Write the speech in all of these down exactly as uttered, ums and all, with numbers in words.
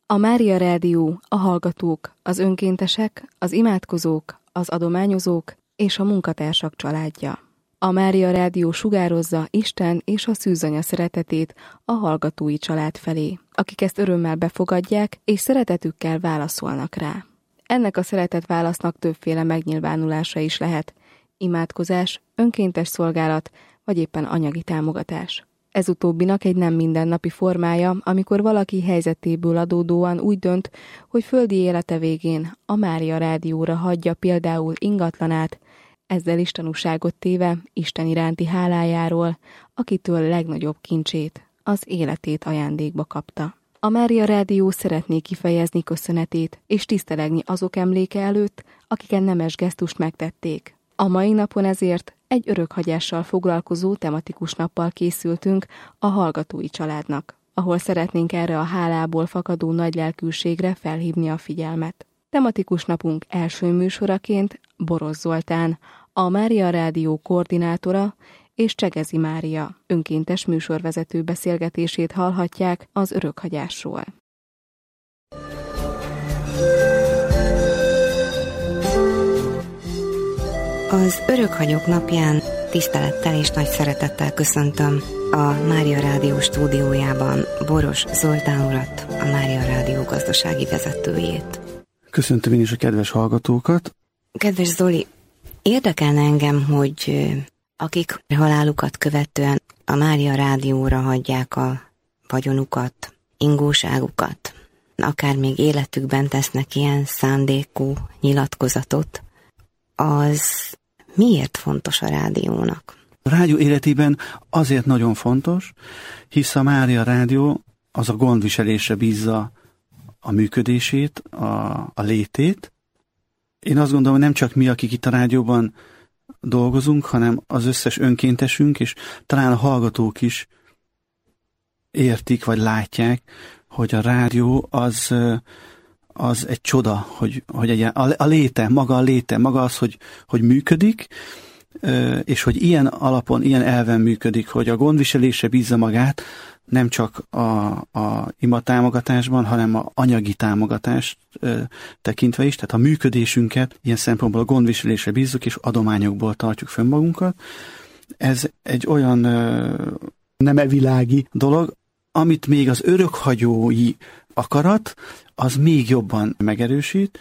A Mária Rádió a hallgatók, az önkéntesek, az imádkozók, az adományozók és a munkatársak családja. A Mária Rádió sugározza Isten és a szűzanya szeretetét a hallgatói család felé, akik ezt örömmel befogadják és szeretetükkel válaszolnak rá. Ennek a szeretet válasznak többféle megnyilvánulása is lehet: imádkozás, önkéntes szolgálat vagy éppen anyagi támogatás. Ez utóbbinak egy nem mindennapi formája, amikor valaki helyzetéből adódóan úgy dönt, hogy földi élete végén a Mária Rádióra hagyja például ingatlanát, ezzel is tanúságot téve Isten iránti hálájáról, akitől legnagyobb kincsét, az életét ajándékba kapta. A Mária Rádió szeretné kifejezni köszönetét és tisztelegni azok emléke előtt, akiken nemes gesztust megtették. A mai napon ezért egy örökhagyással foglalkozó tematikus nappal készültünk a hallgatói családnak, ahol szeretnénk erre a hálából fakadó nagylelkűségre felhívni a figyelmet. Tematikus napunk első műsoraként Boross Zoltán, a Mária Rádió koordinátora, és Csegezi Mária, önkéntes műsorvezető beszélgetését hallhatják az örökhagyásról. Az Örökhagyók napján tisztelettel és nagy szeretettel köszöntöm a Mária Rádió stúdiójában Boross Zoltán urat, a Mária Rádió gazdasági vezetőjét. Köszöntöm én is a kedves hallgatókat. Kedves Zoli, érdekelne engem, hogy akik halálukat követően a Mária Rádióra hagyják a vagyonukat, ingóságukat, akár még életükben tesznek ilyen szándékú nyilatkozatot, az miért fontos a rádiónak? A rádió életében azért nagyon fontos, hisz a Mária Rádió az a gondviselésre bízza a működését, a, a létét. Én azt gondolom, nem csak mi, akik itt a rádióban dolgozunk, hanem az összes önkéntesünk, és talán a hallgatók is értik, vagy látják, hogy a rádió az, az egy csoda, hogy, hogy egy, a, a léte, maga a léte, maga az, hogy, hogy működik, és hogy ilyen alapon, ilyen elven működik, hogy a gondviselésre bízza magát, nem csak a, a ima támogatásban, hanem a anyagi támogatást ö, tekintve is, tehát a működésünket ilyen szempontból a gondviselésre bízzuk, és adományokból tartjuk fönn magunkat. Ez egy olyan ö, nem evilági dolog, amit még az örökhagyói akarat, az még jobban megerősít.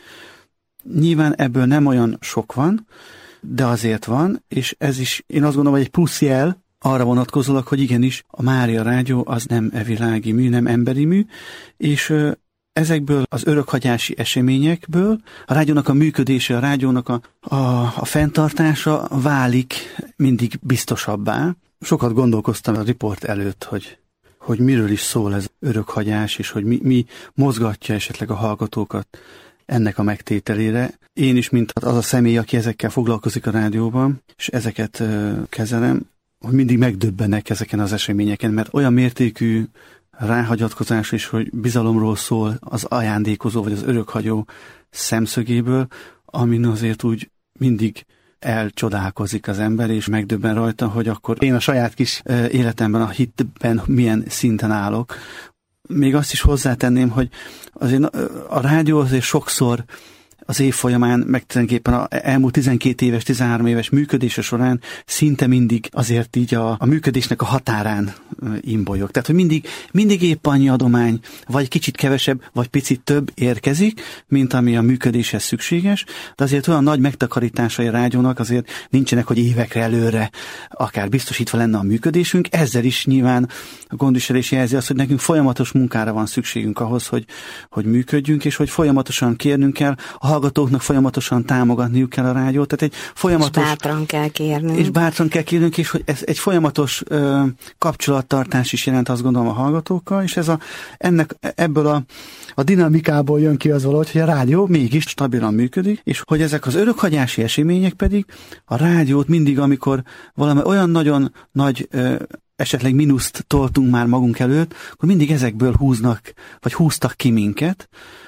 Nyilván ebből nem olyan sok van, de azért van, és ez is, én azt gondolom, hogy egy plusz jel arra vonatkozólag, hogy igenis a Mária Rádió az nem evilági mű, nem emberi mű, és ö, ezekből az örökhagyási eseményekből a rádiónak a működése, a rádiónak a, a, a fenntartása válik mindig biztosabbá. Sokat gondolkoztam a riport előtt, hogy, hogy miről is szól ez örökhagyás, és hogy mi, mi mozgatja esetleg a hallgatókat ennek a megtételére. Én is, mint az a személy, aki ezekkel foglalkozik a rádióban, és ezeket ö, kezelem, hogy mindig megdöbbenek ezeken az eseményeken, mert olyan mértékű ráhagyatkozás is, hogy bizalomról szól az ajándékozó vagy az örökhagyó szemszögéből, amin azért úgy mindig elcsodálkozik az ember, és megdöbben rajta, hogy akkor én a saját kis életemben, a hitben milyen szinten állok. Még azt is hozzátenném, hogy azért a rádió azért sokszor az év folyamán, meg tulajdonképpen az elmúlt tizenkét éves, tizenhárom éves működése során szinte mindig azért így a, a működésnek a határán imbolyog. Tehát, hogy mindig, mindig épp annyi adomány, vagy kicsit kevesebb, vagy picit több érkezik, mint ami a működéshez szükséges, de azért olyan nagy megtakarításai a rádiónak azért nincsenek, hogy évekre előre akár biztosítva lenne a működésünk. Ezzel is nyilván a gondviselés jelzi azt, hogy nekünk folyamatos munkára van szükségünk ahhoz, hogy, hogy működjünk, és hogy folyamatosan kérnünk kell, a hallgatóknak folyamatosan támogatniuk kell a rádiót, tehát egy folyamatos... És bátran kell kérnünk. És bátran kell kérnünk, és hogy ez egy folyamatos ö, kapcsolattartás is jelent, azt gondolom, a hallgatókkal, és ez a, ennek, ebből a, a dinamikából jön ki az valahogy, hogy a rádió mégis stabilan működik, és hogy ezek az örökhagyási események pedig a rádiót mindig, amikor valami olyan nagyon nagy ö, esetleg mínuszt toltunk már magunk előtt, akkor mindig ezekből húznak, vagy húztak ki minket,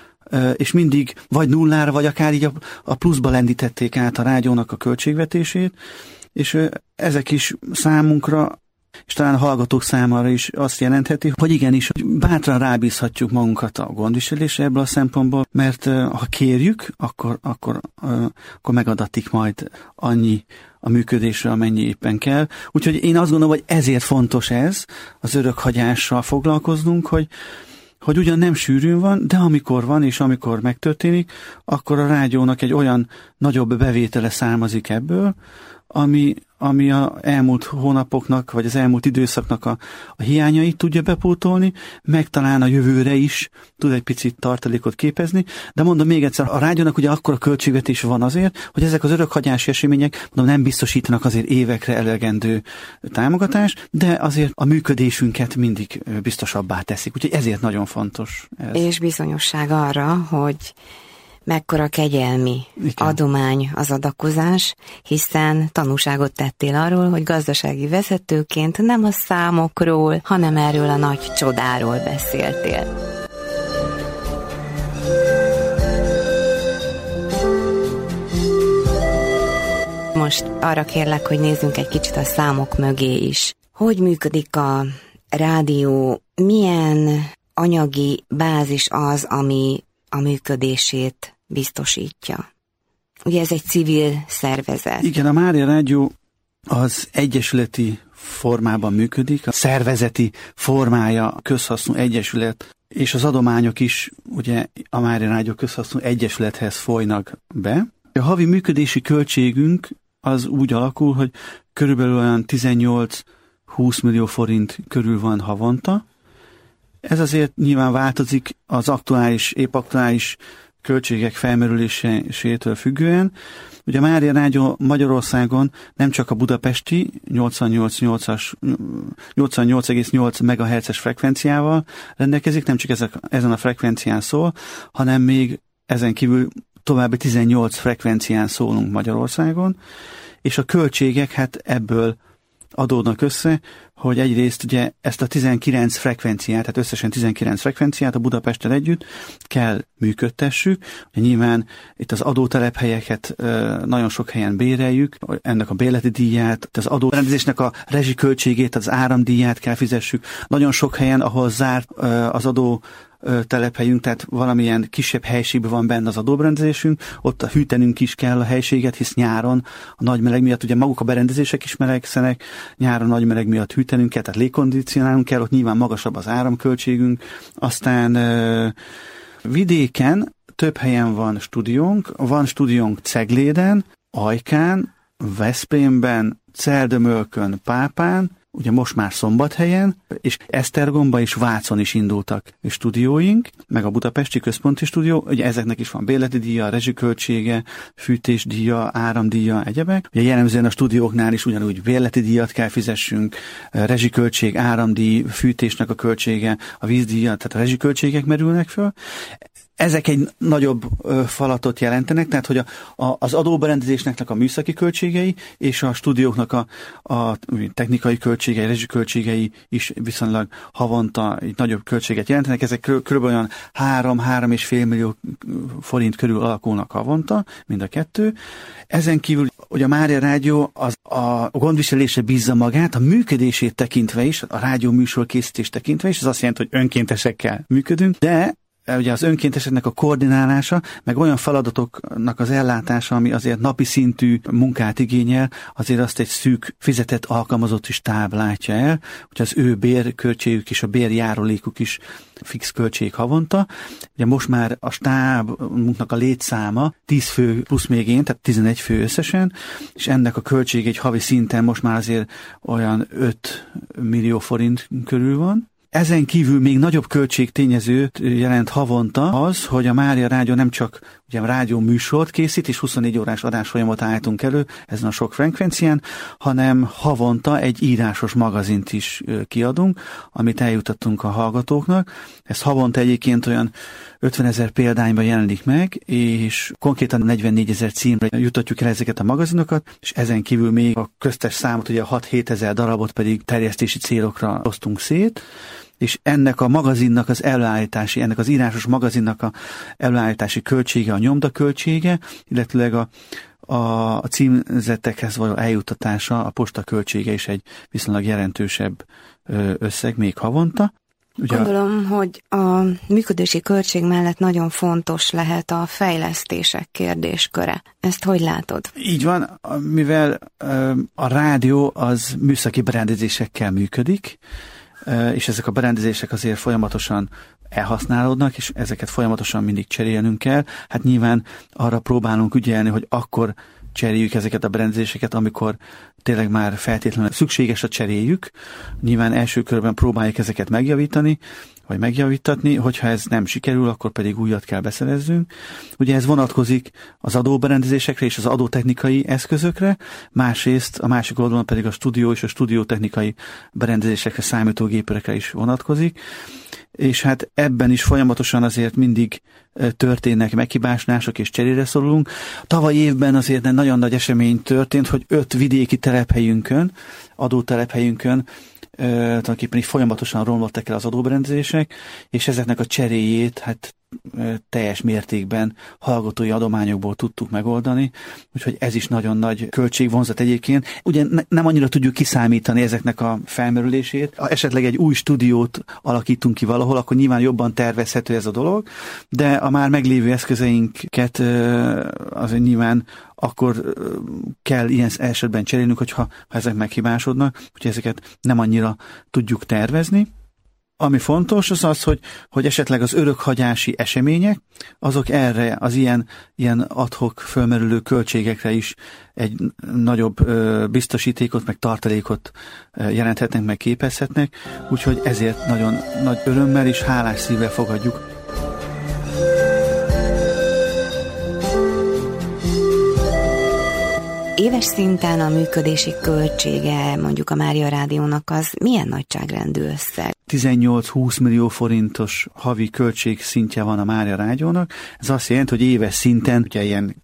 és mindig vagy nullára, vagy akár így a, a pluszba lendítették át a rádiónak a költségvetését, és ezek is számunkra és talán a hallgatók számára is azt jelentheti, hogy igenis, hogy bátran rábízhatjuk magunkat a gondviselésre ebből a szempontból, mert ha kérjük, akkor, akkor, akkor megadatik majd annyi a működésre, amennyi éppen kell. Úgyhogy én azt gondolom, hogy ezért fontos ez, az örökhagyással foglalkoznunk, hogy hogy ugyan nem sűrűn van, de amikor van, és amikor megtörténik, akkor a rádiónak egy olyan nagyobb bevétele származik ebből, ami, ami az elmúlt hónapoknak, vagy az elmúlt időszaknak a, a hiányait tudja bepótolni, meg talán a jövőre is tud egy picit tartalékot képezni, de mondom még egyszer, a rádiónak ugye akkora költségvetés van azért, hogy ezek az örökhagyási események mondom, nem biztosítanak azért évekre elegendő támogatást, de azért a működésünket mindig biztosabbá teszik, úgyhogy ezért nagyon fontos ez. És bizonyosság arra, hogy mekkora kegyelmi Igen. adomány az adakozás, hiszen tanúságot tettél arról, hogy gazdasági vezetőként nem a számokról, hanem erről a nagy csodáról beszéltél. Most arra kérlek, hogy nézzünk egy kicsit a számok mögé is. Hogy működik a rádió, milyen anyagi bázis az, ami a működését biztosítja. Ugye ez egy civil szervezet. Igen, a Mária Rádió az egyesületi formában működik, a szervezeti formája közhasznú egyesület, és az adományok is ugye a Mária Rádió közhasznú egyesülethez folynak be. A havi működési költségünk az úgy alakul, hogy körülbelül olyan tizennyolc-húsz millió forint körül van havonta. Ez azért nyilván változik az aktuális, épp aktuális költségek felmerülésétől függően. Ugye a Mária Rádió Magyarországon nem csak a budapesti nyolcvannyolc egész nyolc megahertzes frekvenciával rendelkezik, nem csak ezek, ezen a frekvencián szól, hanem még ezen kívül további tizennyolc frekvencián szólunk Magyarországon, és a költségek hát ebből adódnak össze, hogy egyrészt ugye ezt a tizenkilenc frekvenciát, tehát összesen tizenkilenc frekvenciát a Budapesttel együtt kell működtessük. Ugye nyilván itt az adótelephelyeket nagyon sok helyen béreljük, ennek a bérleti díját, az adórendezésnek a rezsiköltségét, az áramdíját kell fizessük. Nagyon sok helyen, ahol zárt az adó telephelyünk, tehát valamilyen kisebb helységben van benne az adóberendezésünk, ott a hűtenünk is kell a helységet, hisz nyáron a nagy meleg miatt, ugye maguk a berendezések is melegszenek, nyáron nagy meleg miatt hűtenünk kell, tehát légkondicionálunk kell, ott nyilván magasabb az áramköltségünk. Aztán vidéken több helyen van stúdiónk, van stúdiónk Cegléden, Ajkán, Veszprémben, Celldömölkön, Pápán, ugye most már Szombathelyen, és Esztergomba és Vácon is indultak stúdióink, meg a budapesti központi stúdió, ugye ezeknek is van bérleti díja, rezsiköltsége, fűtésdíja, áramdíja, egyebek. Ugye jellemzően a stúdióknál is ugyanúgy bérleti díjat kell fizessünk, rezsiköltség, áramdíj, fűtésnek a költsége, a vízdíja, tehát a rezsiköltségek merülnek föl. Ezek egy nagyobb ö, falatot jelentenek, tehát hogy a, a, az adóberendezésnek a műszaki költségei és a stúdióknak a, a technikai költségei, rezsiköltségei is viszonylag havonta egy nagyobb költséget jelentenek. Ezek kb. Olyan három-három és fél millió forint körül alakulnak havonta, mind a kettő. Ezen kívül ugye a Mária Rádió az a gondviselésre bízza magát, a működését tekintve is, a rádió műsor készítés tekintve is, ez azt jelenti, hogy önkéntesekkel működünk, de ugye az önkénteseknek a koordinálása, meg olyan feladatoknak az ellátása, ami azért napi szintű munkát igényel, azért azt egy szűk fizetett alkalmazott is táb látja el, hogy az ő bérköltségük és a bérjárulékuk is fix költség havonta. Ugye most már a stábunknak a létszáma tíz fő plusz még én, tehát tizenegy fő összesen, és ennek a költség egy havi szinten most már azért olyan öt millió forint körül van. Ezen kívül még nagyobb költségtényezőt jelent havonta az, hogy a Mária Rádió nem csak ugye rádió műsort készít, és huszonnégy órás adásfolyamat állítunk elő ezen a sok frekvencián, hanem havonta egy írásos magazint is kiadunk, amit eljutottunk a hallgatóknak. Ez havonta egyébként olyan ötvenezer példányban jelenik meg, és konkrétan negyvennégyezer címre jutatjuk el ezeket a magazinokat, és ezen kívül még a köztes számot, ugye a hat-hétezer darabot pedig terjesztési célokra osztunk szét, és ennek a magazinnak az előállítási, ennek az írásos magazinnak a előállítási költsége, a nyomdaköltsége, illetőleg a, a címzettekhez való eljutatása, a posta költsége is egy viszonylag jelentősebb összeg, még havonta. Ugye Gondolom, a... hogy a működési költség mellett nagyon fontos lehet a fejlesztések kérdésköre. Ezt hogy látod? Így van, mivel a rádió az műszaki berendezésekkel működik, és ezek a berendezések azért folyamatosan elhasználódnak, és ezeket folyamatosan mindig cserélnünk kell. Hát nyilván arra próbálunk ügyelni, hogy akkor cseréljük ezeket a berendezéseket, amikor tényleg már feltétlenül szükséges a cseréljük. Nyilván első körben próbáljuk ezeket megjavítani, vagy megjavítatni, hogyha ez nem sikerül, akkor pedig újat kell beszerezzünk. Ugye ez vonatkozik az adóberendezésekre és az adótechnikai eszközökre, másrészt a másik oldalon pedig a stúdió és a stúdiótechnikai berendezésekre, számítógépekre is vonatkozik. És hát ebben is folyamatosan azért mindig történnek meghibásnások és cserére szorulunk. Tavaly évben azért egy nagyon nagy esemény történt, hogy öt vidéki telephelyünkön, adótelephelyünkön tulajdonképpen így folyamatosan romlottak el az adóberendezések, és ezeknek a cseréjét hát teljes mértékben hallgatói adományokból tudtuk megoldani, úgyhogy ez is nagyon nagy költségvonzat egyébként. Ugye ne, nem annyira tudjuk kiszámítani ezeknek a felmerülését. Ha esetleg egy új stúdiót alakítunk ki valahol, akkor nyilván jobban tervezhető ez a dolog, de a már meglévő eszközeinket azért nyilván akkor kell ilyen esetben cserélnünk, hogyha ha ezek meghibásodnak, úgyhogy ezeket nem annyira tudjuk tervezni. Ami fontos, az az, hogy, hogy esetleg az örökhagyási események, azok erre, az ilyen, ilyen ad-hoc fölmerülő költségekre is egy nagyobb ö, biztosítékot, meg tartalékot ö, jelenthetnek, meg képezhetnek, úgyhogy ezért nagyon nagy örömmel és hálás szívvel fogadjuk. Éves szinten a működési költsége mondjuk a Mária Rádiónak az milyen nagyságrendű összeg? tizennyolc-húsz millió forintos havi költség szintje van a Mária Rádiónak. Ez azt jelenti, hogy éves szinten ugye ilyen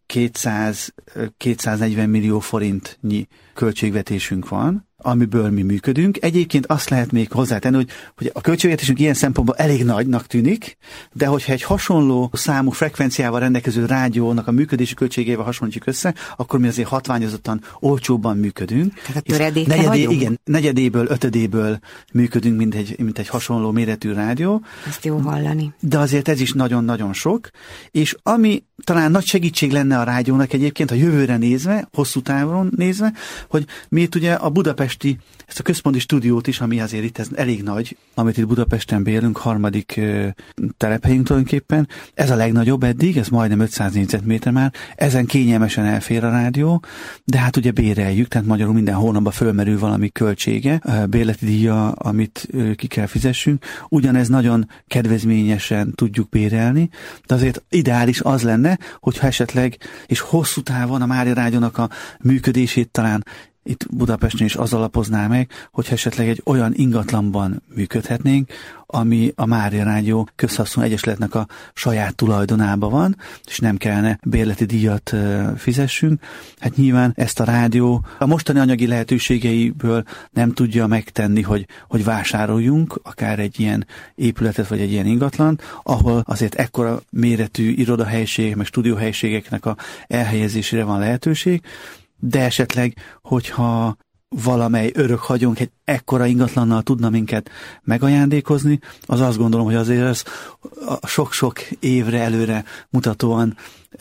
kétszáz-kétszáznegyven millió forintnyi költségvetésünk van, amiből mi működünk. Egyébként azt lehet még hozzátenni, hogy, hogy a költségvetésünk ilyen szempontból elég nagynak tűnik, de hogyha egy hasonló számú frekvenciával rendelkező rádiónak a működési költségével hasonlítjuk össze, akkor mi azért hatványozottan olcsóbban működünk. Tehát a töredéke negyedé, vagyunk? Igen, negyedéből, ötödéből működünk, mint egy, mint egy hasonló méretű rádió. Ezt jó hallani. De azért ez is nagyon-nagyon sok, és ami talán nagy segítség lenne a rádiónak egyébként a jövőre nézve, hosszú távon nézve, hogy mi itt ugye a budapesti, ezt a központi stúdiót is, ami azért itt ez elég nagy, amit itt Budapesten bérünk, harmadik ö, telephelyünk tulajdonképpen. Ez a legnagyobb eddig, ez majdnem ötszáz négyzetméter már, ezen kényelmesen elfér a rádió, de hát ugye béreljük, tehát magyarul minden hónapban fölmerül valami költsége, bérleti díja, amit ö, ki kell fizessünk. Ugyanez nagyon kedvezményesen tudjuk bérelni, de azért ideális az lenne, hogyha esetleg, és hosszú távon a Mária Rádiónak a működését talán itt Budapesten is az alapozná meg, hogyha esetleg egy olyan ingatlanban működhetnénk, ami a Mária Rádió közhasznú egyesületnek a saját tulajdonában van, és nem kellene bérleti díjat fizessünk. Hát nyilván ezt a rádió a mostani anyagi lehetőségeiből nem tudja megtenni, hogy, hogy vásároljunk akár egy ilyen épületet, vagy egy ilyen ingatlant, ahol azért ekkora méretű irodahelyiségek, meg stúdióhelyiségeknek a elhelyezésére van lehetőség, de esetleg, hogyha valamely örökhagyónk egy ekkora ingatlannal tudna minket megajándékozni, az azt gondolom, hogy azért ez sok-sok évre előre mutatóan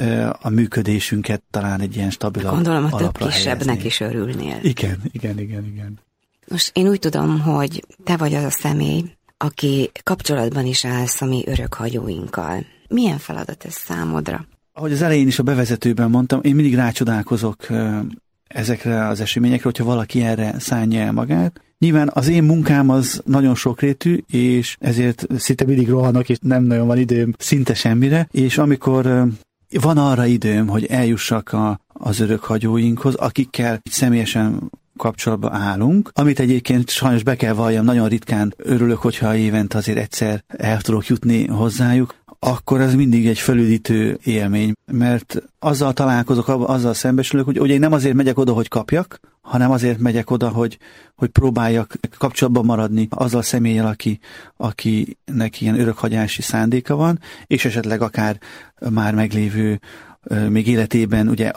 a működésünket talán egy ilyen stabilabb Gondolom, a alapra több kisebbnek helyezni. is örülnél. Igen, igen, igen, igen. Most én úgy tudom, hogy te vagy az a személy, aki kapcsolatban is állsz a mi örökhagyóinkkal. Milyen feladat ez számodra? Ahogy az elején is a bevezetőben mondtam, én mindig rácsodálkozok ezekre az eseményekre, hogyha valaki erre szánja el magát. Nyilván az én munkám az nagyon sokrétű, és ezért szinte mindig rohanok, és nem nagyon van időm szinte semmire, és amikor van arra időm, hogy eljussak a, az örökhagyóinkhoz, akikkel személyesen kapcsolatba állunk, amit egyébként sajnos be kell valljam, nagyon ritkán örülök, hogyha évente azért egyszer el tudok jutni hozzájuk, akkor ez mindig egy felüdítő élmény, mert azzal találkozok, azzal szembesülök, hogy ugye én nem azért megyek oda, hogy kapjak, hanem azért megyek oda, hogy, hogy próbáljak kapcsolatban maradni azzal a személlyel, aki, akinek ilyen örökhagyási szándéka van, és esetleg akár már meglévő még életében ugye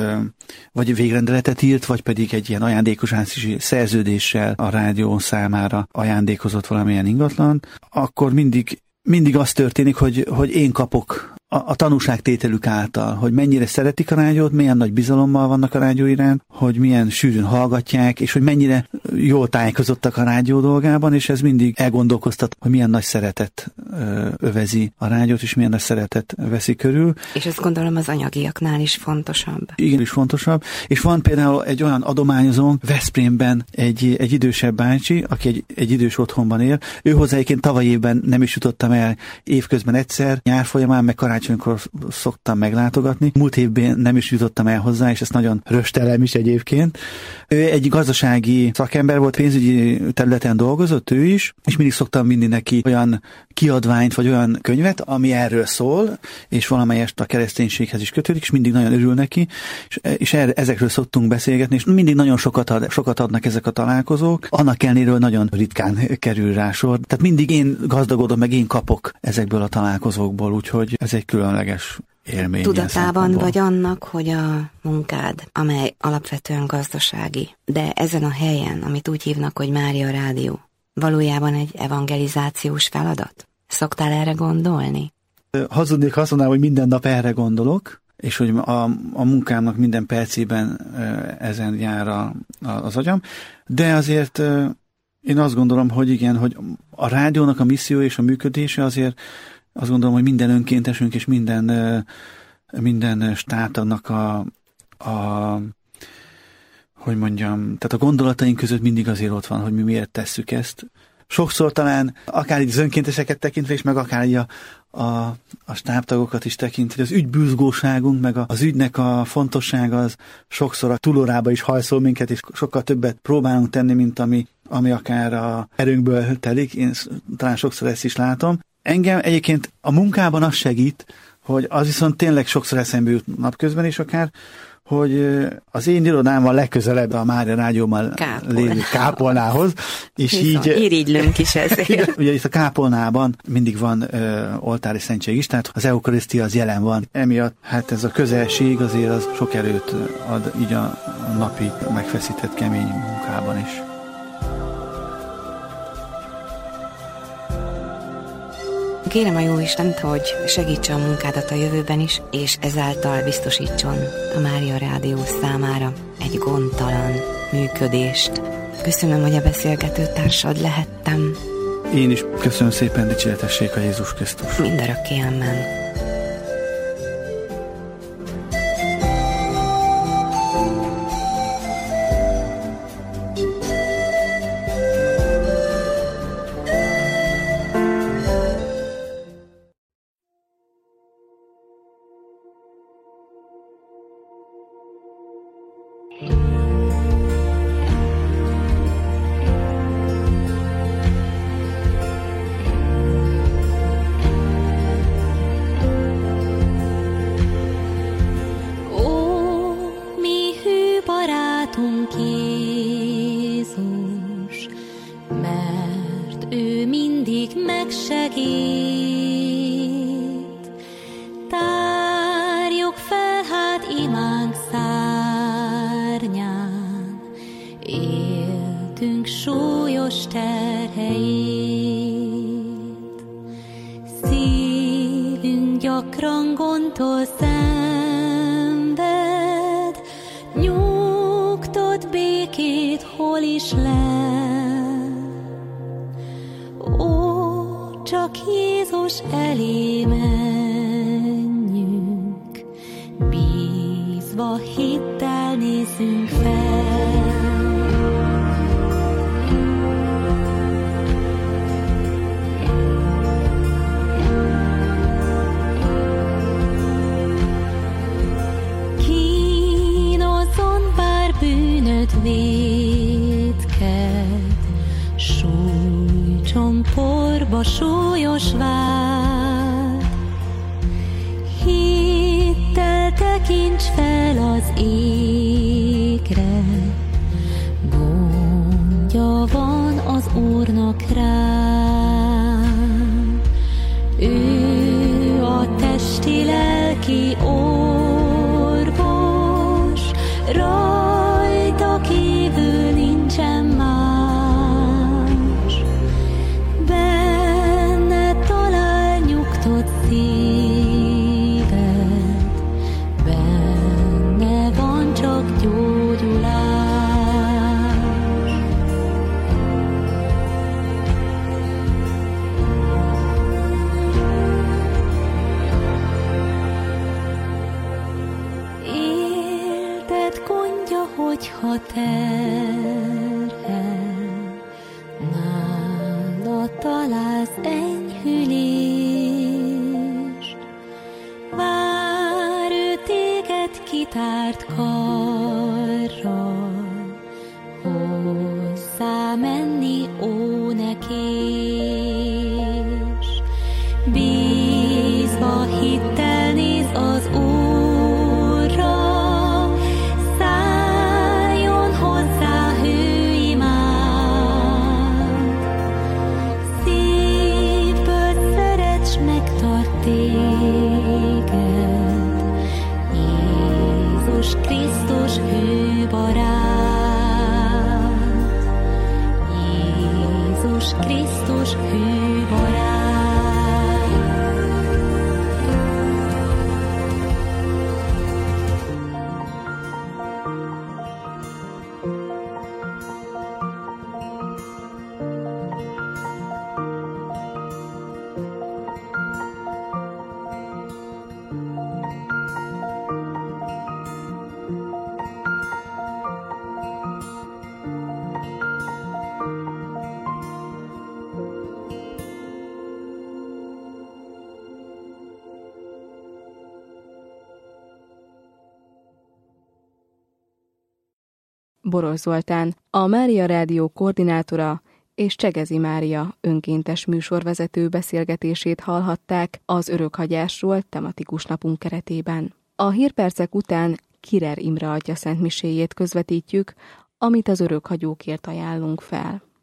vagy végrendeletet írt, vagy pedig egy ilyen ajándékozási szerződéssel a rádió számára ajándékozott valamilyen ingatlant, akkor mindig, mindig az történik, hogy, hogy én kapok a, a tanúságtételük által, hogy mennyire szeretik a rádiót, milyen nagy bizalommal vannak a rádió iránt, hogy milyen sűrűn hallgatják, és hogy mennyire jól tájékozottak a rádió dolgában, és ez mindig elgondolkoztat, hogy milyen nagy szeretet ö, övezi a rádiót, és milyen nagy szeretet veszi körül. És ezt gondolom az anyagiaknál is fontosabb. Igen, is fontosabb. És van például egy olyan adományozón Veszprémben egy, egy idősebb bácsi, aki egy, egy idős otthonban él. Ő hozzá egyébként tavaly évben nem is jutottam el, évközben egyszer, nyár folyamán, meg karácsonykor szoktam meglátogatni. Múlt évben nem is jutottam el hozzá, és ezt nagyon röstelem is egyébként. Ő egy gazdasági szakember volt, pénzügyi területen dolgozott, ő is, és mindig szoktam mindig neki olyan kiadványt, vagy olyan könyvet, ami erről szól, és valamelyest a kereszténységhez is kötődik, és mindig nagyon örül neki, és, és erre, ezekről szoktunk beszélgetni, és mindig nagyon sokat, ad, sokat adnak ezek a találkozók, annak ellenére nagyon ritkán kerül rá sor. Tehát mindig én gazdagodom, meg én kapok ezekből a találkozókból, úgyhogy ez egy különleges élmény. Tudatában vagy annak, hogy a munkád, amely alapvetően gazdasági, de ezen a helyen, amit úgy hívnak, hogy Mária Rádió, valójában egy evangelizációs feladat? Szoktál erre gondolni? Hazudnék, ha azt mondanám, hogy minden nap erre gondolok, és hogy a, a munkámnak minden percében ezen jár a, a, az agyam, de azért én azt gondolom, hogy igen, hogy a rádiónak a misszió és a működése azért azt gondolom, hogy minden önkéntesünk és minden, minden stábtagnak a, a hogy mondjam, tehát a gondolataink között mindig azért ott van, hogy mi miért tesszük ezt. Sokszor talán akár így az önkénteseket tekintve is, meg akár így a, a, a stábtagokat is tekintve, az ügybűzgóságunk, meg az ügynek a fontossága az sokszor a túlórába is hajszol minket, és sokkal többet próbálunk tenni, mint ami, ami akár a erőnkből telik. Én talán sokszor ezt is látom. Engem egyébként a munkában az segít, hogy az viszont tényleg sokszor eszembe jut napközben is akár, hogy az én irodám van legközelebb a Mária Rádióban lévő kápolnához, és Bizony, így... irigylünk is ezért. Ugye itt a kápolnában mindig van ö, oltári szentség is, tehát az eukarisztia az jelen van. Emiatt hát ez a közelség azért az sok erőt ad így a napi megfeszített kemény munkában is. Kérem a Jóistent, hogy segítse a munkádat a jövőben is, és ezáltal biztosítson a Mária Rádió számára egy gondtalan működést. Köszönöm, hogy a beszélgető társad lehettem. Én is köszönöm szépen, dicséretessék a Jézus Krisztus. Mindörökké, amen. Ő a testi lelki ó ha terhel, nála találsz enyhülést. Vár ő téged kitárt karral, hozzá menni ó nekés. Bízva hittel néz az Úrra, szálljon hozzá hű imád. Szívből szerets, megtart téged, Jézus Krisztus hű barát. Jézus Krisztus hű barát. Boros Zoltán, a Mária Rádió koordinátora és Csegezi Mária önkéntes műsorvezető beszélgetését hallhatták az örökhagyásról tematikus napunk keretében. A hírpercek után Kirer Imre atya szentmiséjét közvetítjük, amit az örökhagyókért ajánlunk fel.